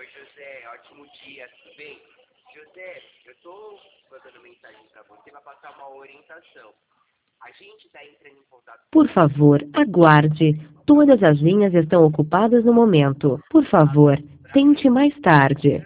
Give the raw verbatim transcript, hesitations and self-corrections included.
Oi, José, ótimo dia, tudo bem? José, eu tô mandando mensagem pra você pra passar uma orientação. A gente tá entrando em contato. Por favor, aguarde. Todas as linhas estão ocupadas no momento. Por favor, tente mais tarde.